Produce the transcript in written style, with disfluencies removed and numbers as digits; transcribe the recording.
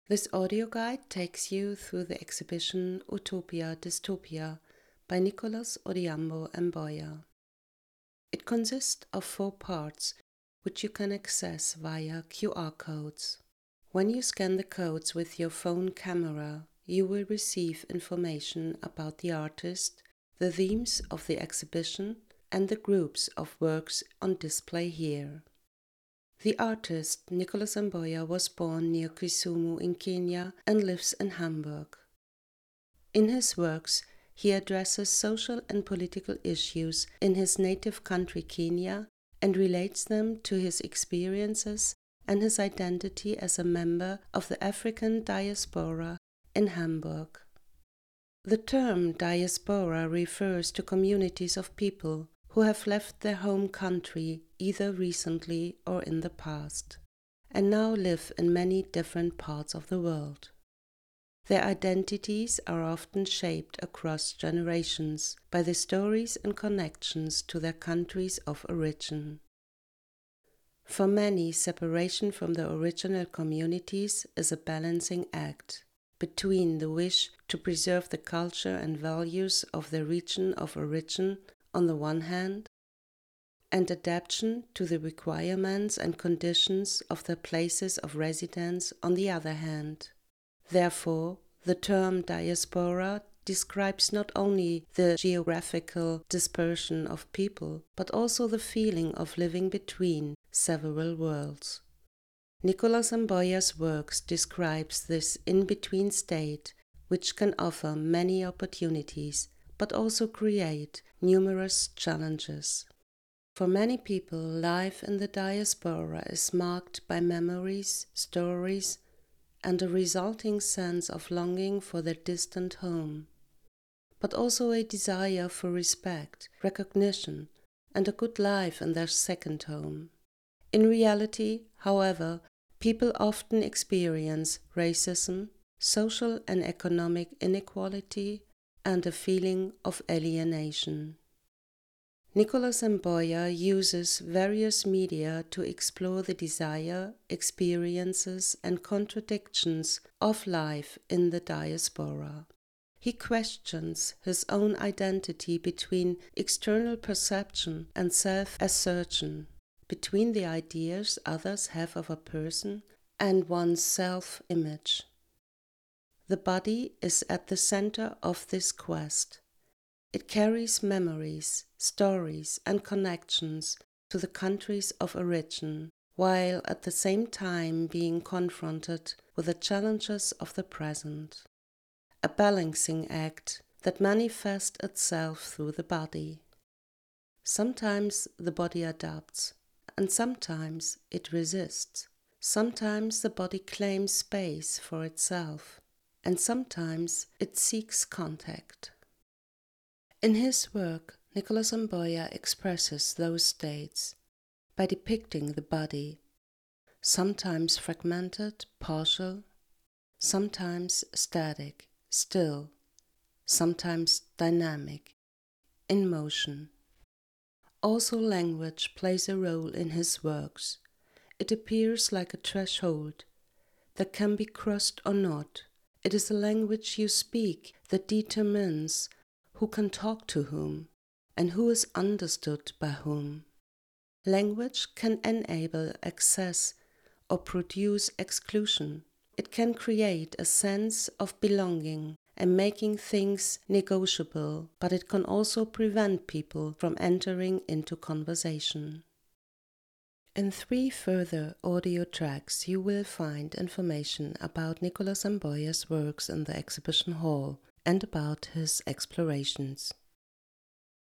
This audio guide takes you through the exhibition Utopia Dystopia by Nicholas Odhiambo Mboya. It consists of 4 parts, which you can access via QR codes. When you scan the codes with your phone camera, you will receive information about the artist, the themes of the exhibition, and the groups of works on display here. The artist Nicholas Mboya was born near Kisumu in Kenya and lives in Hamburg. In his works, he addresses social and political issues in his native country Kenya and relates them to his experiences and his identity as a member of the African diaspora in Hamburg. The term diaspora refers to communities of people who have left their home country either recently or in the past, and now live in many different parts of the world. Their identities are often shaped across generations by the stories and connections to their countries of origin. For many, separation from the original communities is a balancing act between the wish to preserve the culture and values of their region of origin on the one hand, and adaptation to the requirements and conditions of their places of residence on the other hand. Therefore, the term diaspora describes not only the geographical dispersion of people, but also the feeling of living between several worlds. Nicholas Mboya's works describes this in-between state, which can offer many opportunities, but also create numerous challenges. For many people, life in the diaspora is marked by memories, stories, and a resulting sense of longing for their distant home, but also a desire for respect, recognition, and a good life in their second home. In reality, however, people often experience racism, social and economic inequality, and a feeling of alienation. Nicholas Mboya uses various media to explore the desire, experiences, and contradictions of life in the diaspora. He questions his own identity between external perception and self-assertion, between the ideas others have of a person and one's self-image. The body is at the center of this quest. It carries memories, stories, and connections to the countries of origin, while at the same time being confronted with the challenges of the present. A balancing act that manifests itself through the body. Sometimes the body adapts, and sometimes it resists. Sometimes the body claims space for itself, and sometimes it seeks contact. In his work, Nicholas Mboya expresses those states by depicting the body, sometimes fragmented, partial, sometimes static, still, sometimes dynamic, in motion. Also, language plays a role in his works. It appears like a threshold that can be crossed or not. It is the language you speak that determines who can talk to whom, and who is understood by whom. Language can enable access or produce exclusion. It can create a sense of belonging and making things negotiable, but it can also prevent people from entering into conversation. In 3 further audio tracks you will find information about Nicholas Mboya's works in the exhibition hall and about his explorations.